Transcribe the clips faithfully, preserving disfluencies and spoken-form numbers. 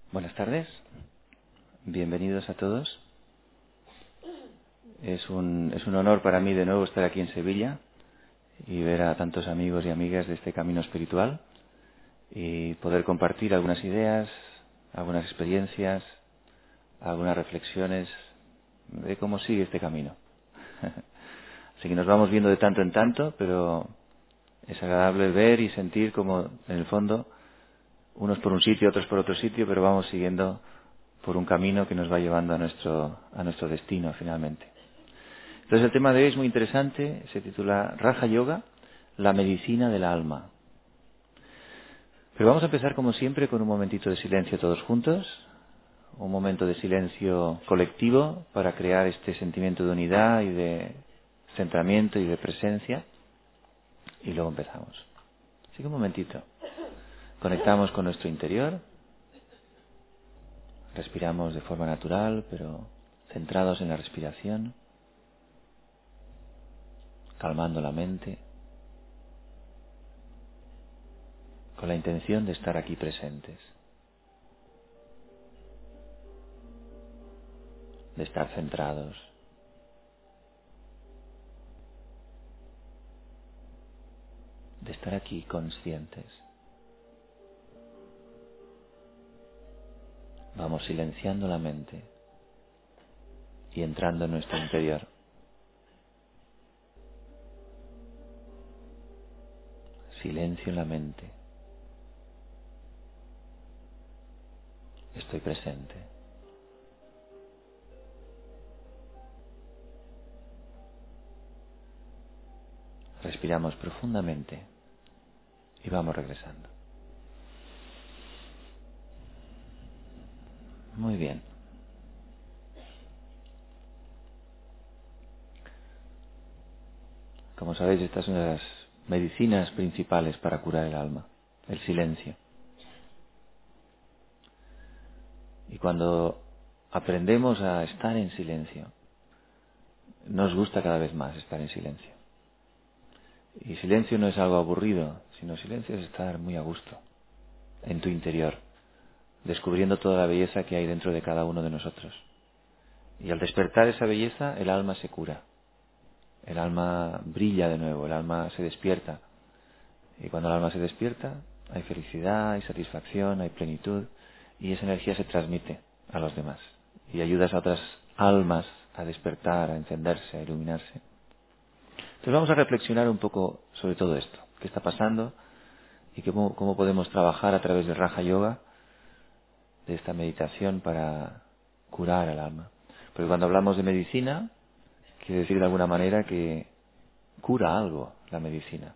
Buenas tardes, bienvenidos a todos. Es un, es un honor para mí de nuevo estar aquí en Sevilla y ver a tantos amigos y amigas de este camino espiritual y poder compartir algunas ideas, algunas experiencias, algunas reflexiones de cómo sigue este camino. Así que nos vamos viendo de tanto en tanto, pero es agradable ver y sentir como en el fondo unos por un sitio, otros por otro sitio, pero vamos siguiendo por un camino que nos va llevando a nuestro, a nuestro destino finalmente. Entonces el tema de hoy es muy interesante, se titula Raja Yoga, la medicina del alma. Pero vamos a empezar como siempre con un momentito de silencio todos juntos, un momento de silencio colectivo para crear este sentimiento de unidad y de centramiento y de presencia, y luego empezamos. Así que un momentito. Conectamos con nuestro interior, respiramos de forma natural, pero centrados en la respiración, calmando la mente, con la intención de estar aquí presentes, de estar centrados, de estar aquí conscientes. Vamos silenciando la mente y entrando en nuestro interior. Silencio en la mente. Estoy presente. Respiramos profundamente y vamos regresando. Muy bien. Como sabéis, esta es una de las medicinas principales para curar el alma, el silencio. Y cuando aprendemos a estar en silencio, nos gusta cada vez más estar en silencio. Y silencio no es algo aburrido, sino silencio es estar muy a gusto, en tu interior, descubriendo toda la belleza que hay dentro de cada uno de nosotros. Y al despertar esa belleza, el alma se cura. El alma brilla de nuevo, el alma se despierta. Y cuando el alma se despierta, hay felicidad, hay satisfacción, hay plenitud, y esa energía se transmite a los demás. Y ayudas a otras almas a despertar, a encenderse, a iluminarse. Entonces vamos a reflexionar un poco sobre todo esto, qué está pasando y cómo, cómo podemos trabajar a través de Raja Yoga, de esta meditación para curar al alma. Porque cuando hablamos de medicina, quiere decir de alguna manera que cura algo la medicina.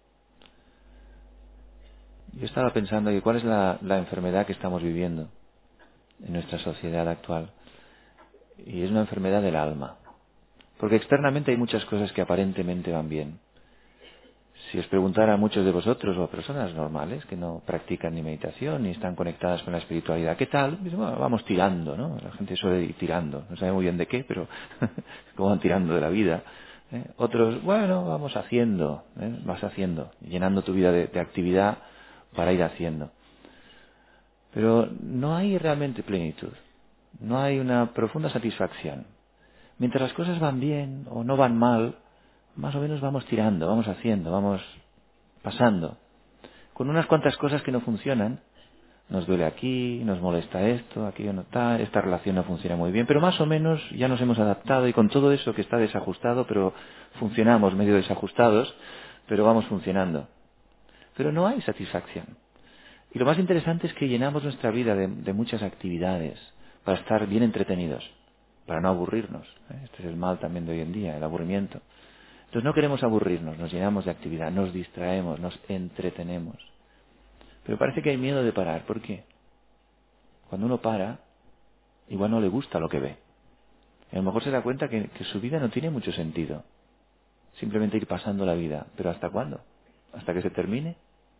Yo estaba pensando que cuál es la, la enfermedad que estamos viviendo en nuestra sociedad actual. Y es una enfermedad del alma. Porque externamente hay muchas cosas que aparentemente van bien. Si os preguntara a muchos de vosotros o a personas normales que no practican ni meditación ni están conectadas con la espiritualidad, ¿qué tal? Dicen, bueno, vamos tirando, ¿no? La gente suele ir tirando, no sabe muy bien de qué, pero cómo van tirando de la vida. ¿eh? Otros, bueno, vamos haciendo, ¿eh? vas haciendo, llenando tu vida de, de actividad para ir haciendo. Pero no hay realmente plenitud, no hay una profunda satisfacción. Mientras las cosas van bien o no van mal, más o menos vamos tirando, vamos haciendo, vamos pasando. Con unas cuantas cosas que no funcionan, nos duele aquí, nos molesta esto, aquello no está, esta relación no funciona muy bien, pero más o menos ya nos hemos adaptado y con todo eso que está desajustado, pero funcionamos medio desajustados, pero vamos funcionando. Pero no hay satisfacción. Y lo más interesante es que llenamos nuestra vida de, de muchas actividades para estar bien entretenidos, para no aburrirnos. ¿eh? Este es el mal también de hoy en día, el aburrimiento. Entonces no queremos aburrirnos, nos llenamos de actividad, nos distraemos, nos entretenemos. Pero parece que hay miedo de parar. ¿Por qué? Cuando uno para, igual no le gusta lo que ve. A lo mejor se da cuenta que, que su vida no tiene mucho sentido. Simplemente ir pasando la vida. ¿Pero hasta cuándo? ¿Hasta que se termine?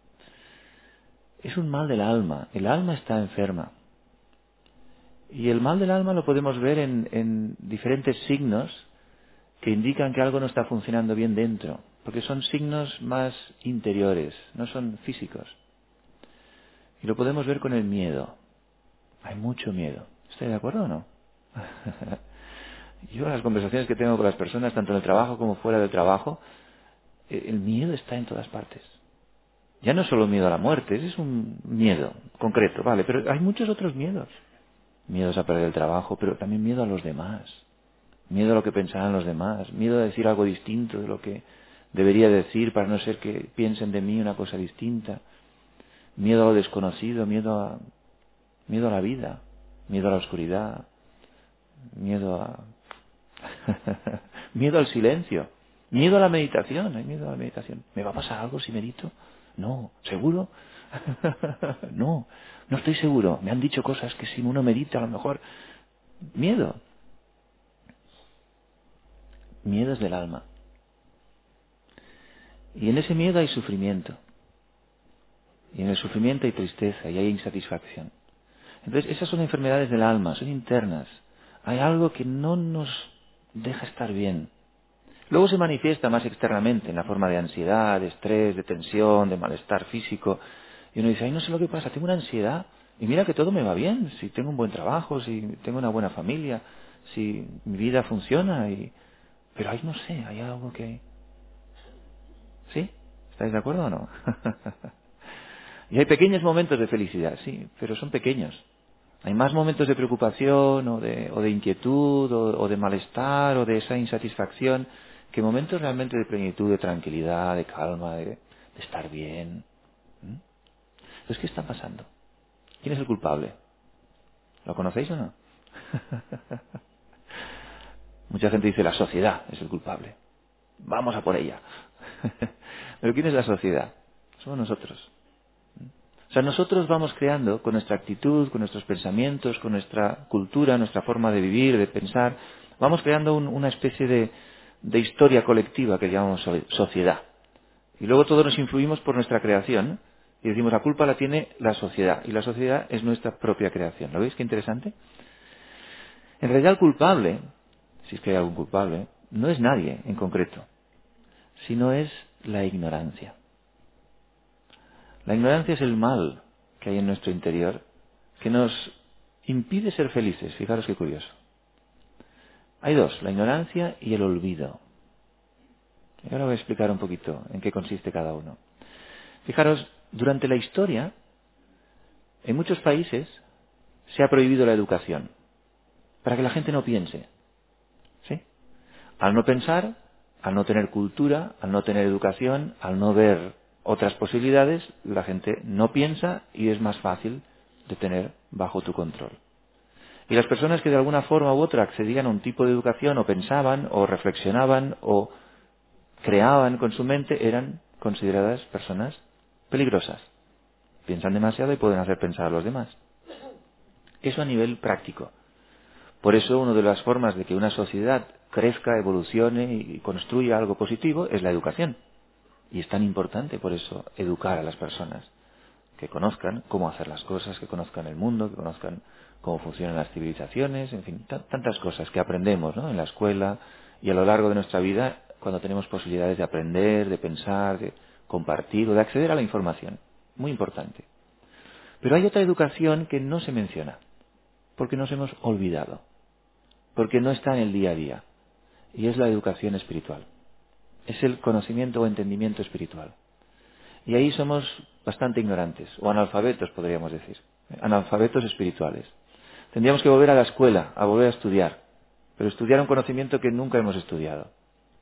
Es un mal del alma. El alma está enferma. Y el mal del alma lo podemos ver en, en diferentes signos que indican que algo no está funcionando bien dentro. Porque son signos más interiores, no son físicos. Y lo podemos ver con el miedo. Hay mucho miedo. ¿Estoy de acuerdo o no? Yo en las conversaciones que tengo con las personas, tanto en el trabajo como fuera del trabajo, eh, el miedo está en todas partes. Ya no solo miedo a la muerte, ese es un miedo concreto, vale, pero hay muchos otros miedos. Miedos a perder el trabajo, pero también miedo a los demás. Miedo a lo que pensarán los demás. Miedo a decir algo distinto de lo que debería decir para no ser que piensen de mí una cosa distinta. Miedo a lo desconocido, miedo a, miedo a la vida, miedo a la oscuridad, miedo a... miedo al silencio, miedo a la meditación, hay miedo a la meditación. ¿Me va a pasar algo si medito? No, ¿seguro? no, no estoy seguro. Me han dicho cosas que si uno medita a lo mejor... Miedo. Miedos del alma. Y en ese miedo hay sufrimiento. Y en el sufrimiento hay tristeza y hay insatisfacción. Entonces, esas son enfermedades del alma, son internas. Hay algo que no nos deja estar bien. Luego se manifiesta más externamente en la forma de ansiedad, de estrés, de tensión, de malestar físico. Y uno dice, ay, no sé lo que pasa, tengo una ansiedad. Y mira que todo me va bien, si tengo un buen trabajo, si tengo una buena familia, si mi vida funciona. Y... Pero ay, no sé, hay algo que... ¿Sí? ¿Estáis de acuerdo o no? Y hay pequeños momentos de felicidad, sí, pero son pequeños. Hay más momentos de preocupación o de, o de inquietud o, o de malestar o de esa insatisfacción que momentos realmente de plenitud, de tranquilidad, de calma, de, de estar bien. ¿Mm? Entonces, ¿qué está pasando? ¿Quién es el culpable? ¿Lo conocéis o no? Mucha gente dice la sociedad es el culpable. Vamos a por ella. Pero ¿quién es la sociedad? Somos nosotros. O sea, nosotros vamos creando con nuestra actitud, con nuestros pensamientos, con nuestra cultura, nuestra forma de vivir, de pensar, vamos creando un, una especie de, de historia colectiva que llamamos so- sociedad. Y luego todos nos influimos por nuestra creación y decimos la culpa la tiene la sociedad y la sociedad es nuestra propia creación. ¿Lo veis qué interesante? En realidad el culpable, si es que hay algún culpable, no es nadie en concreto, sino es la ignorancia. La ignorancia es el mal que hay en nuestro interior que nos impide ser felices. Fijaros qué curioso. Hay dos, la ignorancia y el olvido. Y ahora voy a explicar un poquito en qué consiste cada uno. Fijaros, durante la historia, en muchos países se ha prohibido la educación para que la gente no piense. ¿Sí? Al no pensar, al no tener cultura, al no tener educación, al no ver otras posibilidades, la gente no piensa y es más fácil de tener bajo tu control. Y las personas que de alguna forma u otra accedían a un tipo de educación o pensaban o reflexionaban o creaban con su mente eran consideradas personas peligrosas. Piensan demasiado y pueden hacer pensar a los demás. Eso a nivel práctico. Por eso una de las formas de que una sociedad crezca, evolucione y construya algo positivo es la educación. Y es tan importante por eso educar a las personas, que conozcan cómo hacer las cosas, que conozcan el mundo, que conozcan cómo funcionan las civilizaciones, en fin, t- tantas cosas que aprendemos, ¿no?, en la escuela y a lo largo de nuestra vida cuando tenemos posibilidades de aprender, de pensar, de compartir o de acceder a la información. Muy importante. Pero hay otra educación que no se menciona, porque nos hemos olvidado, porque no está en el día a día, y es la educación espiritual. Es el conocimiento o entendimiento espiritual. Y ahí somos bastante ignorantes, o analfabetos podríamos decir, analfabetos espirituales. Tendríamos que volver a la escuela, a volver a estudiar, pero estudiar un conocimiento que nunca hemos estudiado.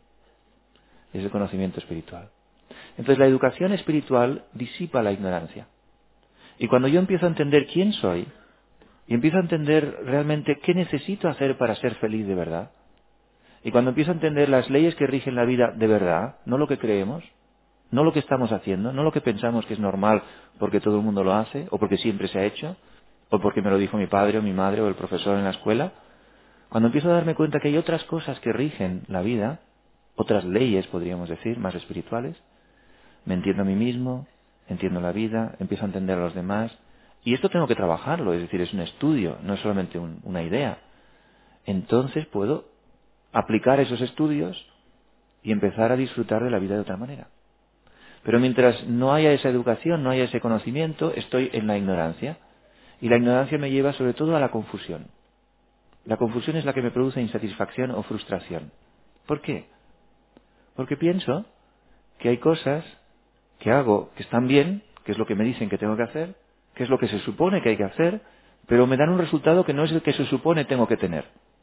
Es el conocimiento espiritual. Entonces la educación espiritual disipa la ignorancia. Y cuando yo empiezo a entender quién soy, y empiezo a entender realmente qué necesito hacer para ser feliz de verdad, y cuando empiezo a entender las leyes que rigen la vida de verdad, no lo que creemos, no lo que estamos haciendo, no lo que pensamos que es normal porque todo el mundo lo hace, o porque siempre se ha hecho, o porque me lo dijo mi padre o mi madre o el profesor en la escuela, cuando empiezo a darme cuenta que hay otras cosas que rigen la vida, otras leyes podríamos decir, más espirituales, me entiendo a mí mismo, entiendo la vida, empiezo a entender a los demás, y esto tengo que trabajarlo, es decir, es un estudio, no es solamente un, una idea. Entonces puedo aplicar esos estudios y empezar a disfrutar de la vida de otra manera. Pero mientras no haya esa educación, no haya ese conocimiento, estoy en la ignorancia. Y la ignorancia me lleva sobre todo a la confusión. La confusión es la que me produce insatisfacción o frustración. ¿Por qué? Porque pienso que hay cosas que hago que están bien, que es lo que me dicen que tengo que hacer, que es lo que se supone que hay que hacer, pero me dan un resultado que no es el que se supone tengo que tener.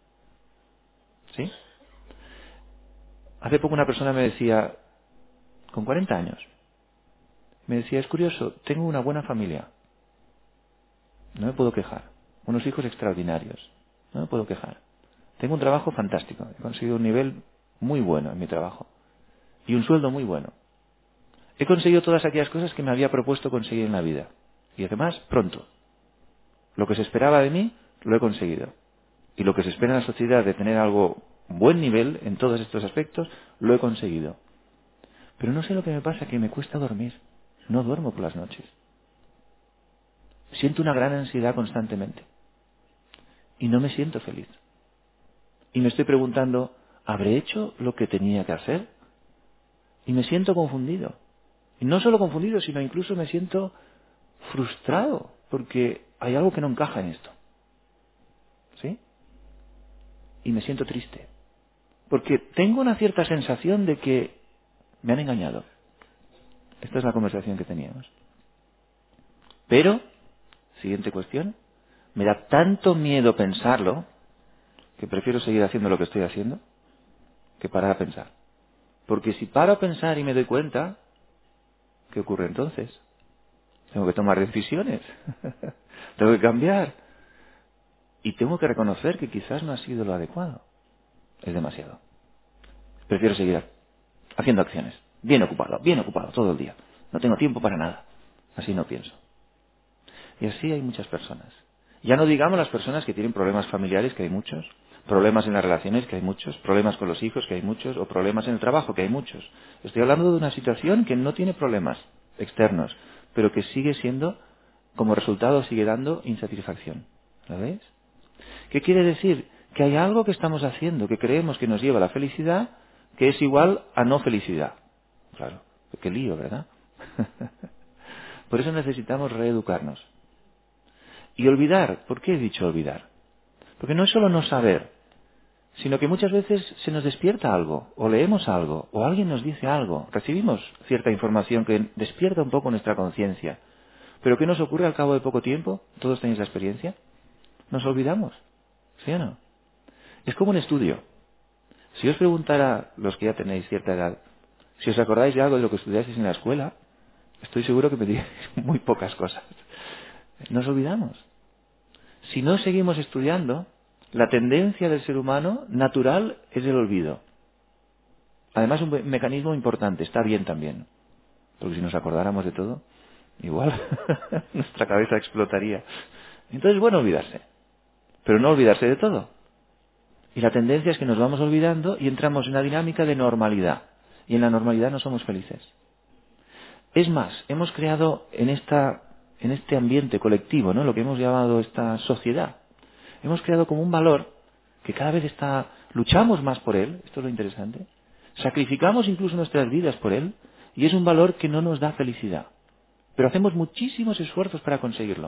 ¿Sí? Hace poco una persona me decía, con cuarenta años, me decía, es curioso, tengo una buena familia, no me puedo quejar, unos hijos extraordinarios, no me puedo quejar. Tengo un trabajo fantástico, he conseguido un nivel muy bueno en mi trabajo y un sueldo muy bueno. He conseguido todas aquellas cosas que me había propuesto conseguir en la vida. Y además, pronto. Lo que se esperaba de mí, lo he conseguido. Y lo que se espera en la sociedad de tener algo buen nivel en todos estos aspectos, lo he conseguido. Pero no sé lo que me pasa, que me cuesta dormir. No duermo por las noches. Siento una gran ansiedad constantemente. Y no me siento feliz. Y me estoy preguntando, ¿habré hecho lo que tenía que hacer? Y me siento confundido. Y no solo confundido, sino incluso me siento frustrado, porque hay algo que no encaja en esto. ¿Sí? Y me siento triste. Porque tengo una cierta sensación de que me han engañado. Esta es la conversación que teníamos. Pero, siguiente cuestión, me da tanto miedo pensarlo, que prefiero seguir haciendo lo que estoy haciendo, que parar a pensar. Porque si paro a pensar y me doy cuenta, ¿qué ocurre entonces? Tengo que tomar decisiones. Tengo que cambiar. Y tengo que reconocer que quizás no ha sido lo adecuado. Es demasiado. Prefiero seguir haciendo acciones. Bien ocupado, bien ocupado, todo el día. No tengo tiempo para nada. Así no pienso. Y así hay muchas personas. Ya no digamos las personas que tienen problemas familiares, que hay muchos, problemas en las relaciones, que hay muchos, problemas con los hijos, que hay muchos, o problemas en el trabajo, que hay muchos. Estoy hablando de una situación que no tiene problemas externos, pero que sigue siendo, como resultado, sigue dando insatisfacción. ¿Lo veis? ¿Qué quiere decir? Que hay algo que estamos haciendo que creemos que nos lleva a la felicidad, que es igual a no felicidad. Claro, qué lío, ¿verdad? Por eso necesitamos reeducarnos. Y olvidar. ¿Por qué he dicho olvidar? Porque no es solo no saber, sino que muchas veces se nos despierta algo, o leemos algo, o alguien nos dice algo, recibimos cierta información que despierta un poco nuestra conciencia. Pero ¿qué nos ocurre al cabo de poco tiempo? ¿Todos tenéis la experiencia? Nos olvidamos. ¿Sí o no? Es como un estudio. Si os preguntara, los que ya tenéis cierta edad, si os acordáis de algo de lo que estudiasteis en la escuela, estoy seguro que me diréis muy pocas cosas. Nos olvidamos. Si no seguimos estudiando, la tendencia del ser humano natural es el olvido. Además, un mecanismo importante, está bien también. Porque si nos acordáramos de todo, igual nuestra cabeza explotaría. Entonces es bueno olvidarse, pero no olvidarse de todo. Y la tendencia es que nos vamos olvidando y entramos en una dinámica de normalidad. Y en la normalidad no somos felices. Es más, hemos creado en esta, en este ambiente colectivo, ¿no? Lo que hemos llamado esta sociedad. Hemos creado como un valor que cada vez está, luchamos más por él, esto es lo interesante, sacrificamos incluso nuestras vidas por él, y es un valor que no nos da felicidad. Pero hacemos muchísimos esfuerzos para conseguirlo.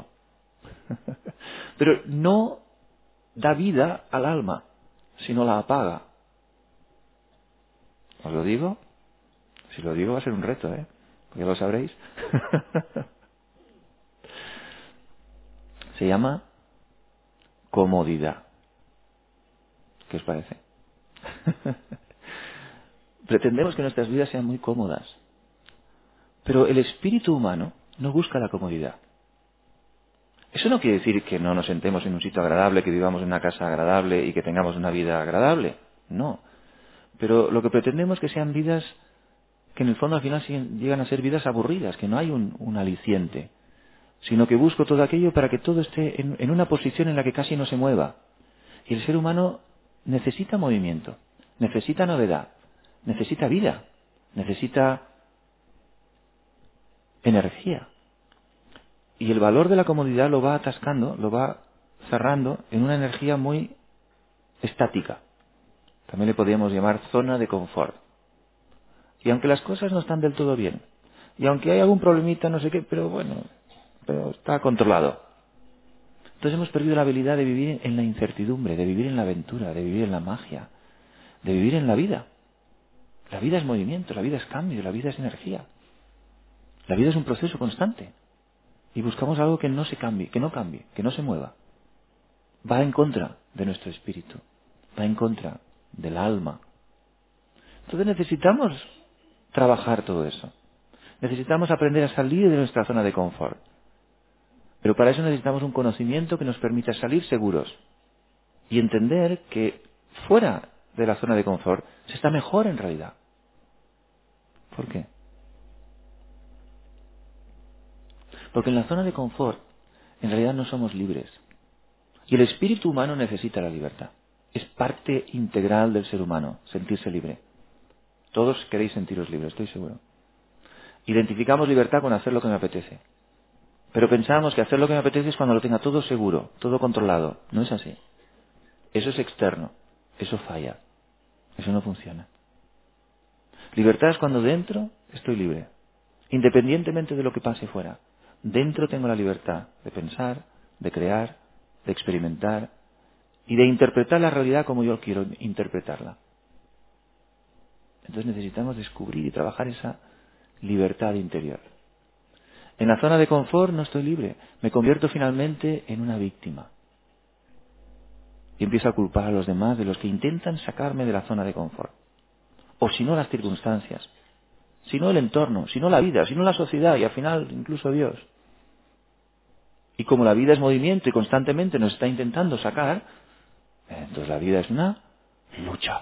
Pero no da vida al alma, sino la apaga. ¿Os lo digo? Si lo digo va a ser un reto, ¿eh? Porque ya lo sabréis. Se llama comodidad. ¿Qué os parece? Pretendemos que nuestras vidas sean muy cómodas. Pero el espíritu humano no busca la comodidad. Eso no quiere decir que no nos sentemos en un sitio agradable, que vivamos en una casa agradable y que tengamos una vida agradable. No. Pero lo que pretendemos es que sean vidas que en el fondo al final siguen- llegan a ser vidas aburridas, que no hay un, un aliciente, sino que busco todo aquello para que todo esté en, en una posición en la que casi no se mueva. Y el ser humano necesita movimiento, necesita novedad, necesita vida, necesita energía. Y el valor de la comodidad lo va atascando, lo va cerrando en una energía muy estática. También le podríamos llamar zona de confort. Y aunque las cosas no están del todo bien, y aunque hay algún problemita, no sé qué, pero bueno, pero está controlado. Entonces hemos perdido la habilidad de vivir en la incertidumbre, de vivir en la aventura, de vivir en la magia, de vivir en la vida. La vida es movimiento, la vida es cambio, la vida es energía. La vida es un proceso constante. Y buscamos algo que no se cambie, que no cambie, que no se mueva. Va en contra de nuestro espíritu, va en contra del alma. Entonces necesitamos trabajar todo eso. Necesitamos aprender a salir de nuestra zona de confort. Pero para eso necesitamos un conocimiento que nos permita salir seguros y entender que fuera de la zona de confort se está mejor en realidad. ¿Por qué? Porque en la zona de confort en realidad no somos libres. Y el espíritu humano necesita la libertad. Es parte integral del ser humano, sentirse libre. Todos queréis sentiros libres, estoy seguro. Identificamos libertad con hacer lo que me apetece. Pero pensamos que hacer lo que me apetece es cuando lo tenga todo seguro, todo controlado. No es así. Eso es externo. Eso falla. Eso no funciona. Libertad es cuando dentro estoy libre. Independientemente de lo que pase fuera. Dentro tengo la libertad de pensar, de crear, de experimentar y de interpretar la realidad como yo quiero interpretarla. Entonces necesitamos descubrir y trabajar esa libertad interior. En la zona de confort no estoy libre. Me convierto finalmente en una víctima. Y empiezo a culpar a los demás de los que intentan sacarme de la zona de confort. O si no las circunstancias. Si no el entorno, si no la vida, si no la sociedad y al final incluso Dios. Y como la vida es movimiento y constantemente nos está intentando sacar, entonces la vida es una lucha.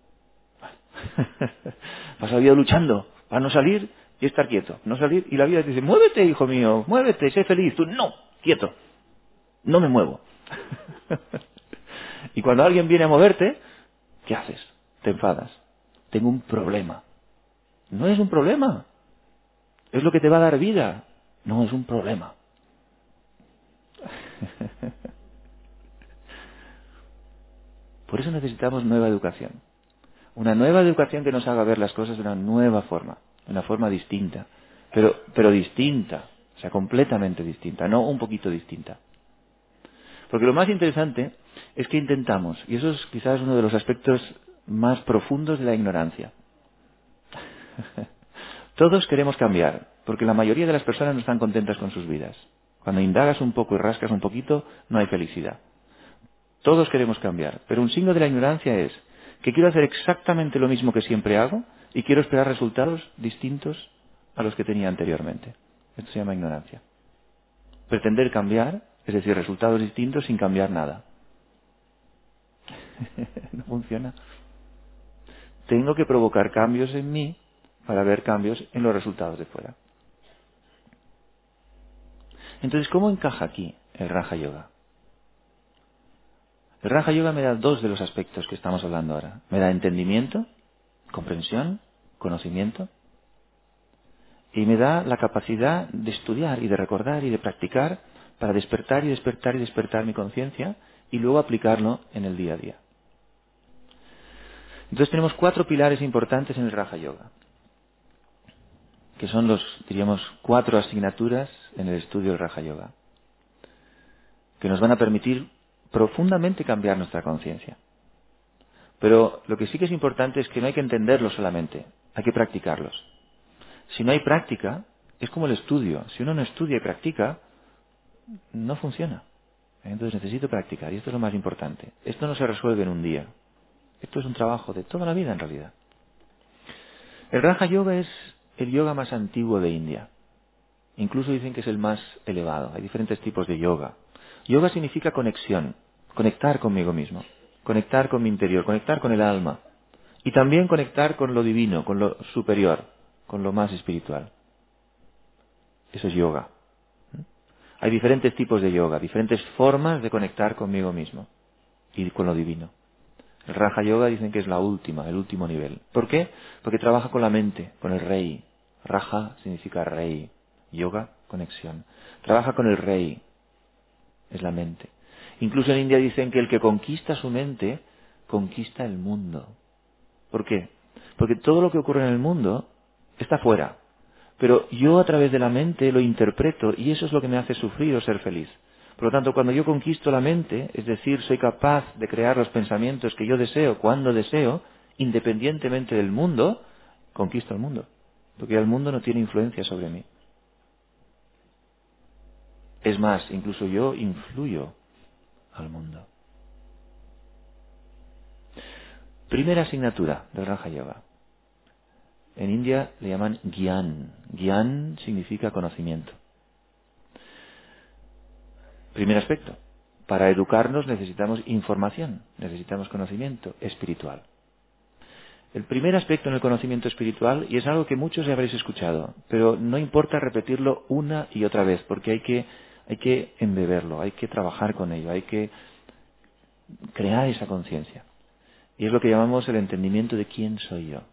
Vas la vida luchando para no salir y estar quieto. No salir y la vida te dice, muévete, hijo mío, muévete, sé feliz. Tú, no, quieto, no me muevo. Y cuando alguien viene a moverte, ¿qué haces? Te enfadas. Tengo un problema. No es un problema. Es lo que te va a dar vida. No es un problema. Por eso necesitamos nueva educación. Una nueva educación que nos haga ver las cosas de una nueva forma. De una forma distinta. Pero, pero distinta. O sea, completamente distinta. No un poquito distinta. Porque lo más interesante es que intentamos, y eso es quizás uno de los aspectos más profundos de la ignorancia. Todos queremos cambiar, porque la mayoría de las personas no están contentas con sus vidas. Cuando indagas un poco y rascas un poquito, no hay felicidad. Todos queremos cambiar, pero un signo de la ignorancia es que quiero hacer exactamente lo mismo que siempre hago y quiero esperar resultados distintos a los que tenía anteriormente. Esto se llama ignorancia. Pretender cambiar, es decir, resultados distintos sin cambiar nada. No funciona. Tengo que provocar cambios en mí para ver cambios en los resultados de fuera. Entonces, ¿cómo encaja aquí el Raja Yoga? El Raja Yoga me da dos de los aspectos que estamos hablando ahora. Me da entendimiento, comprensión, conocimiento, y me da la capacidad de estudiar y de recordar y de practicar para despertar y despertar y despertar mi conciencia y luego aplicarlo en el día a día. Entonces tenemos cuatro pilares importantes en el Raja Yoga, que son los, diríamos, cuatro asignaturas en el estudio del Raja Yoga, que nos van a permitir profundamente cambiar nuestra conciencia. Pero lo que sí que es importante es que no hay que entenderlos solamente, hay que practicarlos. Si no hay práctica, es como el estudio. Si uno no estudia y practica, no funciona. Entonces necesito practicar, y esto es lo más importante. Esto no se resuelve en un día. Esto es un trabajo de toda la vida en realidad. El Raja Yoga es el yoga más antiguo de India. Incluso dicen que es el más elevado. Hay diferentes tipos de yoga. Yoga significa conexión, conectar conmigo mismo, conectar con mi interior, conectar con el alma. Y también conectar con lo divino, con lo superior, con lo más espiritual. Eso es yoga. Hay diferentes tipos de yoga, diferentes formas de conectar conmigo mismo y con lo divino. El Raja Yoga dicen que es la última, el último nivel. ¿Por qué? Porque trabaja con la mente, con el rey. Raja significa rey. Yoga, conexión. Trabaja con el rey. Es la mente. Incluso en India dicen que el que conquista su mente, conquista el mundo. ¿Por qué? Porque todo lo que ocurre en el mundo está fuera. Pero yo a través de la mente lo interpreto y eso es lo que me hace sufrir o ser feliz. Por lo tanto, cuando yo conquisto la mente, es decir, soy capaz de crear los pensamientos que yo deseo cuando deseo, independientemente del mundo, conquisto el mundo. Porque ya el mundo no tiene influencia sobre mí. Es más, incluso yo influyo al mundo. Primera asignatura del Raja Yoga. En India le llaman Gyan. Gyan significa conocimiento. Primer aspecto. Para educarnos necesitamos información, necesitamos conocimiento espiritual. El primer aspecto en el conocimiento espiritual, y es algo que muchos ya habréis escuchado, pero no importa repetirlo una y otra vez, porque hay que, hay que embeberlo, hay que trabajar con ello, hay que crear esa conciencia. Y es lo que llamamos el entendimiento de quién soy yo.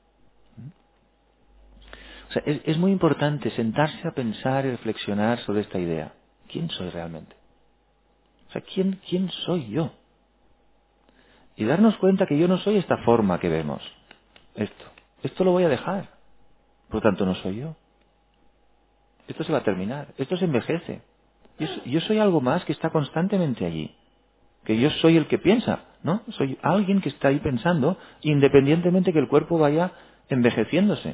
O sea, es, es muy importante sentarse a pensar y reflexionar sobre esta idea. ¿Quién soy realmente? O sea, ¿quién, quién soy yo? Y darnos cuenta que yo no soy esta forma que vemos. Esto. Esto lo voy a dejar. Por lo tanto, no soy yo. Esto se va a terminar. Esto se envejece. Yo, yo soy algo más que está constantemente allí. Que yo soy el que piensa, ¿no? Soy alguien que está ahí pensando, independientemente que el cuerpo vaya envejeciéndose.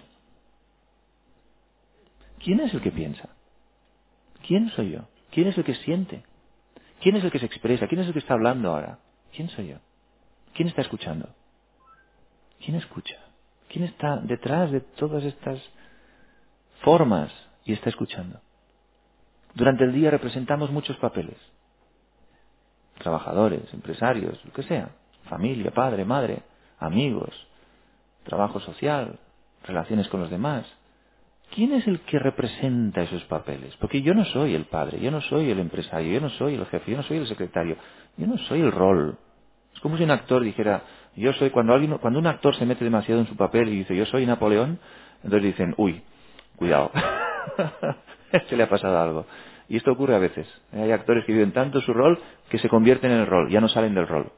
¿Quién es el que piensa? ¿Quién soy yo? ¿Quién es el que siente? ¿Quién es el que se expresa? ¿Quién es el que está hablando ahora? ¿Quién soy yo? ¿Quién está escuchando? ¿Quién escucha? ¿Quién está detrás de todas estas formas y está escuchando? Durante el día representamos muchos papeles. Trabajadores, empresarios, lo que sea. Familia, padre, madre, amigos, trabajo social, relaciones con los demás. ¿Quién es el que representa esos papeles? Porque yo no soy el padre, yo no soy el empresario, yo no soy el jefe, yo no soy el secretario, yo no soy el rol. Es como si un actor dijera, yo soy, cuando alguien, cuando un actor se mete demasiado en su papel y dice, yo soy Napoleón, entonces dicen, uy, cuidado, se le ha pasado algo. Y esto ocurre a veces. Hay actores que viven tanto su rol que se convierten en el rol, ya no salen del rol.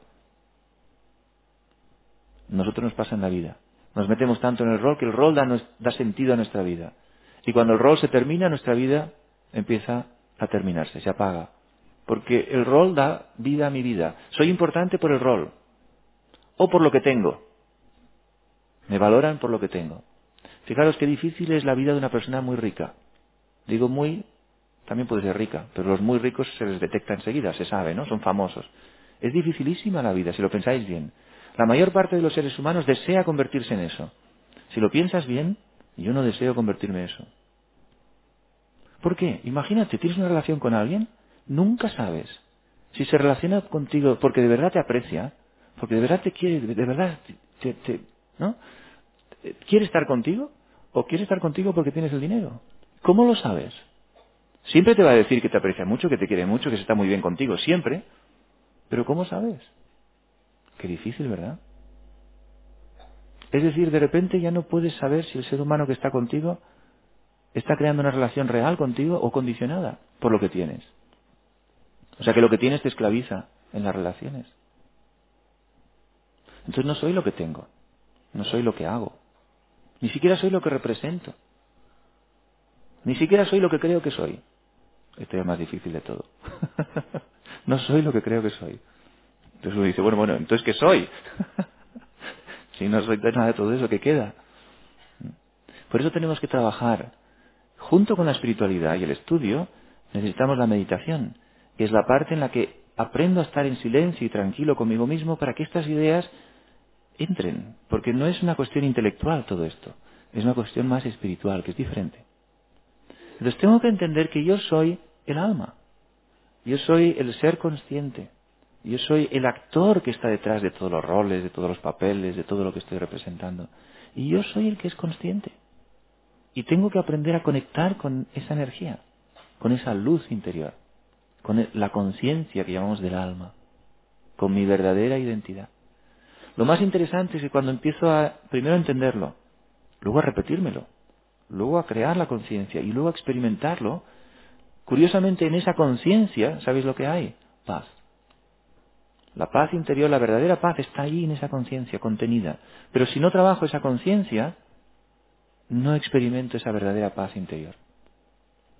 Nosotros nos pasa en la vida. Nos metemos tanto en el rol que el rol da, da sentido a nuestra vida. Y cuando el rol se termina, nuestra vida empieza a terminarse, se apaga. Porque el rol da vida a mi vida. Soy importante por el rol. O por lo que tengo. Me valoran por lo que tengo. Fijaros qué difícil es la vida de una persona muy rica. Digo muy, también puede ser rica, pero los muy ricos se les detecta enseguida, se sabe, ¿no? Son famosos. Es dificilísima la vida, si lo pensáis bien. La mayor parte de los seres humanos desea convertirse en eso. Si lo piensas bien, yo no deseo convertirme en eso. ¿Por qué? Imagínate, tienes una relación con alguien, nunca sabes si se relaciona contigo porque de verdad te aprecia, porque de verdad te quiere, de verdad te, te, ¿no? ¿Quiere estar contigo? ¿O quiere estar contigo porque tienes el dinero? ¿Cómo lo sabes? Siempre te va a decir que te aprecia mucho, que te quiere mucho, que se está muy bien contigo, siempre. Pero ¿cómo sabes? Qué difícil, ¿verdad? Es decir, de repente ya no puedes saber si el ser humano que está contigo está creando una relación real contigo o condicionada por lo que tienes. O sea que lo que tienes te esclaviza en las relaciones. Entonces no soy lo que tengo, no soy lo que hago, ni siquiera soy lo que represento, ni siquiera soy lo que creo que soy. Esto es más difícil de todo. No soy lo que creo que soy. Entonces uno dice, bueno, bueno, ¿entonces qué soy? Si no soy nada de todo eso, ¿qué queda? Por eso tenemos que trabajar. Junto con la espiritualidad y el estudio, necesitamos la meditación, que es la parte en la que aprendo a estar en silencio y tranquilo conmigo mismo para que estas ideas entren. Porque no es una cuestión intelectual todo esto, es una cuestión más espiritual, que es diferente. Entonces tengo que entender que yo soy el alma, yo soy el ser consciente. Yo soy el actor que está detrás de todos los roles, de todos los papeles, de todo lo que estoy representando. Y yo soy el que es consciente. Y tengo que aprender a conectar con esa energía, con esa luz interior, con la conciencia que llamamos del alma, con mi verdadera identidad. Lo más interesante es que cuando empiezo a, primero a entenderlo, luego a repetírmelo, luego a crear la conciencia y luego a experimentarlo, curiosamente en esa conciencia, ¿sabéis lo que hay? Paz. La paz interior, la verdadera paz está ahí en esa conciencia contenida. Pero si no trabajo esa conciencia, no experimento esa verdadera paz interior.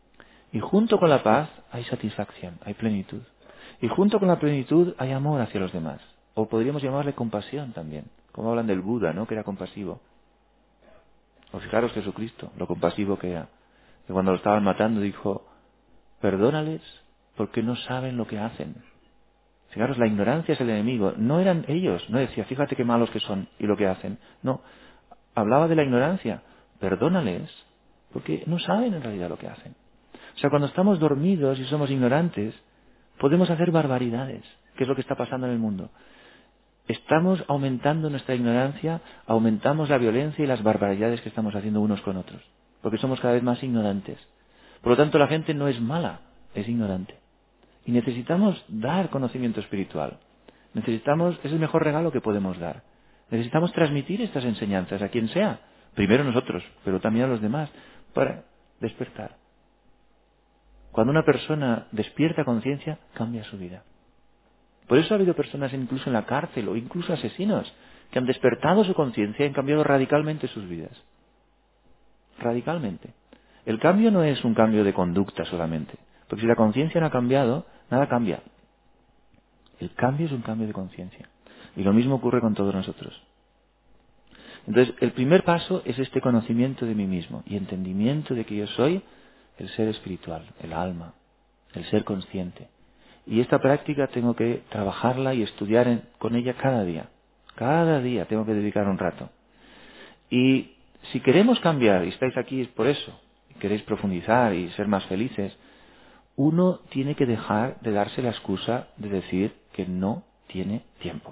Y junto con la paz hay satisfacción, hay plenitud. Y junto con la plenitud hay amor hacia los demás. O podríamos llamarle compasión también. Como hablan del Buda, ¿no? Que era compasivo. O fijaros Jesucristo, lo compasivo que era. Que cuando lo estaban matando dijo, perdónales porque no saben lo que hacen. Fijaros, la ignorancia es el enemigo. No eran ellos. No decía, fíjate qué malos que son y lo que hacen. No. Hablaba de la ignorancia. Perdónales porque no saben en realidad lo que hacen. O sea, cuando estamos dormidos y somos ignorantes, podemos hacer barbaridades, que es lo que está pasando en el mundo. Estamos aumentando nuestra ignorancia, aumentamos la violencia y las barbaridades que estamos haciendo unos con otros, porque somos cada vez más ignorantes. Por lo tanto, la gente no es mala, es ignorante. Y necesitamos dar conocimiento espiritual. Necesitamos, es el mejor regalo que podemos dar. Necesitamos transmitir estas enseñanzas a quien sea, primero nosotros, pero también a los demás, para despertar. Cuando una persona despierta conciencia, cambia su vida. Por eso ha habido personas incluso en la cárcel o incluso asesinos que han despertado su conciencia y han cambiado radicalmente sus vidas. Radicalmente. El cambio no es un cambio de conducta solamente, porque si la conciencia no ha cambiado, nada cambia. El cambio es un cambio de conciencia. Y lo mismo ocurre con todos nosotros. Entonces, el primer paso es este conocimiento de mí mismo y entendimiento de que yo soy el ser espiritual, el alma, el ser consciente. Y esta práctica tengo que trabajarla y estudiar en, con ella cada día. Cada día tengo que dedicar un rato. Y si queremos cambiar, y estáis aquí es por eso, y queréis profundizar y ser más felices, uno tiene que dejar de darse la excusa de decir que no tiene tiempo.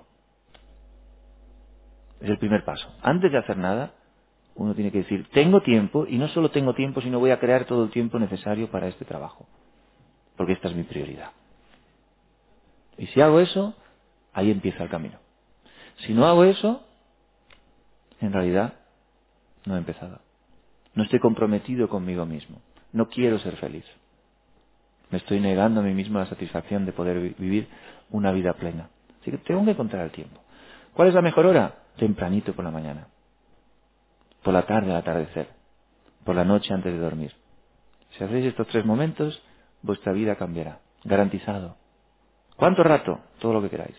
Es el primer paso. Antes de hacer nada, uno tiene que decir, tengo tiempo, y no solo tengo tiempo, sino voy a crear todo el tiempo necesario para este trabajo. Porque esta es mi prioridad. Y si hago eso, ahí empieza el camino. Si no hago eso, en realidad no he empezado. No estoy comprometido conmigo mismo. No quiero ser feliz. Me estoy negando a mí mismo la satisfacción de poder vi- vivir una vida plena. Así que tengo que encontrar el tiempo. ¿Cuál es la mejor hora? Tempranito por la mañana. Por la tarde al atardecer. Por la noche antes de dormir. Si hacéis estos tres momentos, vuestra vida cambiará. Garantizado. ¿Cuánto rato? Todo lo que queráis.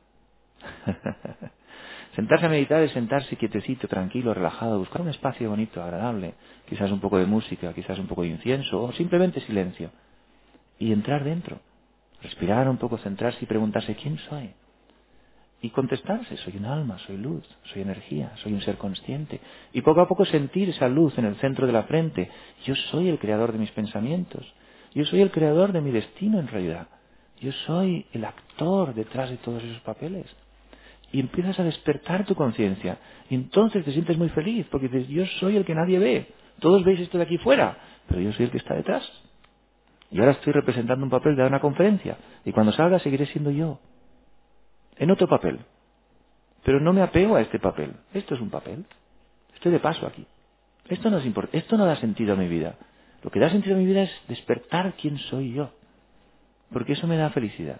Sentarse a meditar es sentarse quietecito, tranquilo, relajado, buscar un espacio bonito, agradable, quizás un poco de música, quizás un poco de incienso o simplemente silencio. Y entrar dentro, respirar un poco, centrarse y preguntarse ¿quién soy? Y contestarse, soy un alma, soy luz, soy energía, soy un ser consciente. Y poco a poco sentir esa luz en el centro de la frente. Yo soy el creador de mis pensamientos. Yo soy el creador de mi destino en realidad. Yo soy el actor detrás de todos esos papeles. Y empiezas a despertar tu conciencia. Y entonces te sientes muy feliz, porque dices, yo soy el que nadie ve. Todos veis esto de aquí fuera, pero yo soy el que está detrás. Y ahora estoy representando un papel de dar una conferencia. Y cuando salga seguiré siendo yo. En otro papel. Pero no me apego a este papel. Esto es un papel. Estoy de paso aquí. Esto no es importante. Esto no da sentido a mi vida. Lo que da sentido a mi vida es despertar quién soy yo. Porque eso me da felicidad.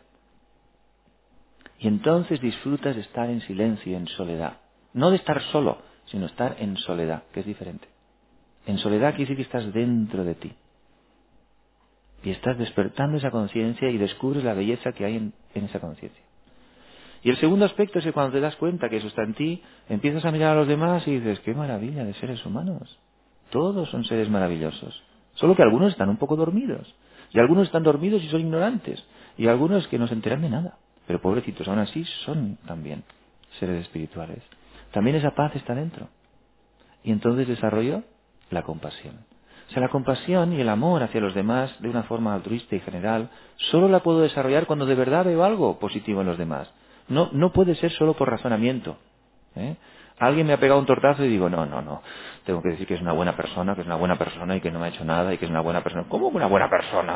Y entonces disfrutas de estar en silencio y en soledad. No de estar solo, sino estar en soledad, que es diferente. En soledad quiere decir que estás dentro de ti. Y estás despertando esa conciencia y descubres la belleza que hay en, en esa conciencia. Y el segundo aspecto es que cuando te das cuenta que eso está en ti, empiezas a mirar a los demás y dices, qué maravilla de seres humanos. Todos son seres maravillosos. Solo que algunos están un poco dormidos. Y algunos están dormidos y son ignorantes. Y algunos que no se enteran de nada. Pero pobrecitos, aún así son también seres espirituales. También esa paz está dentro. Y entonces desarrollo la compasión. O sea, la compasión y el amor hacia los demás de una forma altruista y general, solo la puedo desarrollar cuando de verdad veo algo positivo en los demás. No, no puede ser solo por razonamiento. ¿eh? Alguien me ha pegado un tortazo y digo, no, no, no, tengo que decir que es una buena persona, que es una buena persona y que no me ha hecho nada y que es una buena persona. ¿Cómo una buena persona?